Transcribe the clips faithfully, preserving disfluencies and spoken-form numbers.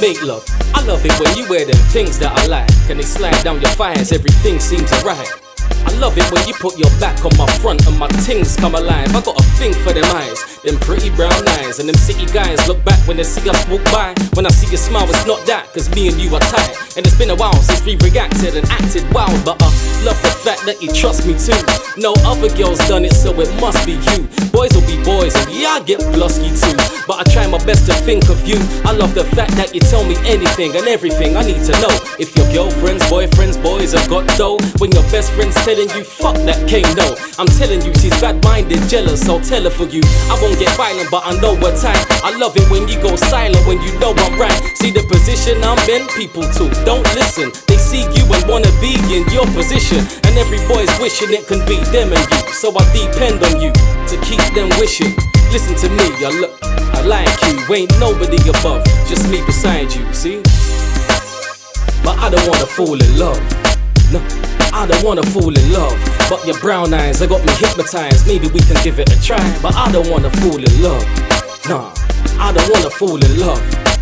make love. I love it when you wear them things that I like, and they slide down your thighs, everything seems alright. I love it when you put your back on my front and my things come alive. I got a thing for them eyes, them pretty brown eyes. And them city guys look back when they see us walk by. When I see you smile, it's not that, cause me and you are tight. And it's been a while since we reacted and acted wild, but I love the fact that you trust me too. No other girls done it, so it must be you. Boys will be boys, and yeah, I get blusky too, but I try my best to think of you. I love the fact that you tell me anything and everything I need to know. If your girlfriends, boyfriends, boys have got dough, when your best friend's telling you fuck that came no, I'm telling you she's bad-minded, jealous, I'll tell her for you. I won't get violent, but I know we're tight. I love it when you go silent, when you know I'm right. See the position I'm in, people too don't listen. They see you and wanna be in your position, and every boy's wishing it can be them and you. So I depend on you to keep them wishing. Listen to me, I look, I like you. Ain't nobody above, just me beside you, see? But I don't wanna fall in love. No, I don't wanna fall in love. But your brown eyes, they got me hypnotized. Maybe we can give it a try. But I don't wanna fall in love. Nah, I don't wanna fall in love.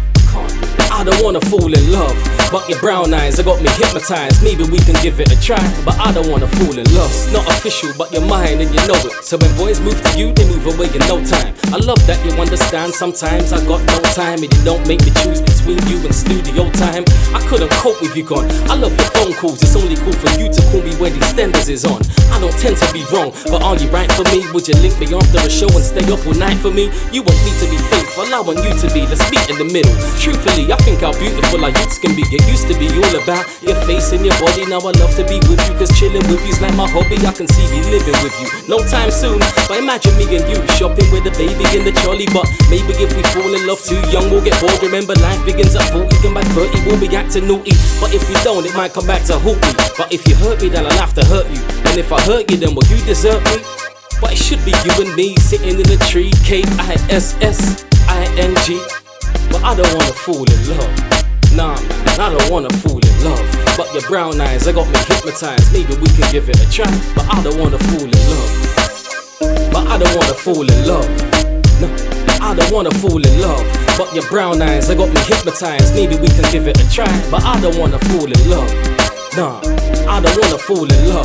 I don't wanna fall in love. But your brown eyes, they got me hypnotized. Maybe we can give it a try. But I don't wanna fall in love. It's not official, but you're mine and you know it. So when boys move to you, they move away in no time. I love that you understand. Sometimes I got no time, and you don't make me choose between you and studio time. I couldn't cope with you gone. I love your phone calls. It's only cool for you to call me when EastEnders is on. I don't tend to be wrong, but are you right for me? Would you link me after a show and stay up all night for me? You want me to be faithful, I want you to be. Let's meet in the middle. Truthfully, I think how beautiful our youths can be. It used to be all about your face and your body. Now I love to be with you, cause chilling with you's like my hobby. I can see me living with you, no time soon. But imagine me and you shopping with the baby in the trolley. But maybe if we fall in love too young, we'll get bored. Remember life begins at forty, and by thirty we'll be acting naughty. But if we don't, it might come back to haunt me. But if you hurt me, then I'll have to hurt you. And if I hurt you, then will you desert me? But it should be you and me sitting in a tree. K I S S I N G. But I don't wanna fall in love. Nah, man, I don't wanna fall in love. But your brown eyes, they got me hypnotized. Maybe we can give it a try. But I don't wanna fall in love. But I don't wanna fall in love. No, I don't wanna fall in love. But your brown eyes, they got me hypnotized. Maybe we can give it a try. But I don't wanna fall in love. Nah, I don't wanna fall in love.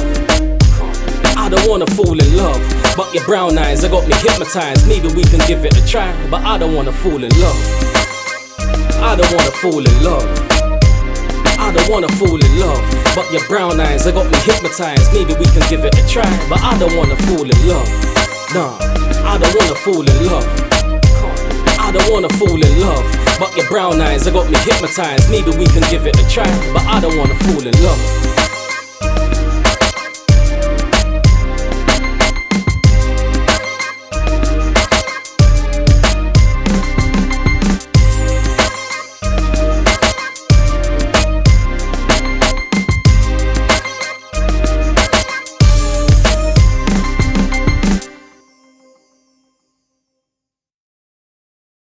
I don't wanna fall in love. But your brown eyes, they got me hypnotized. Maybe we can give it a try. But I don't wanna fall in love. I don't wanna fall in love. I don't wanna fall in love. But your brown eyes, they got me hypnotized. Maybe we can give it a try. But I don't wanna fall in love. Nah, I don't wanna fall in love. I don't wanna fall in love. But your brown eyes, they got me hypnotized. Maybe we can give it a try. But I don't wanna fall in love.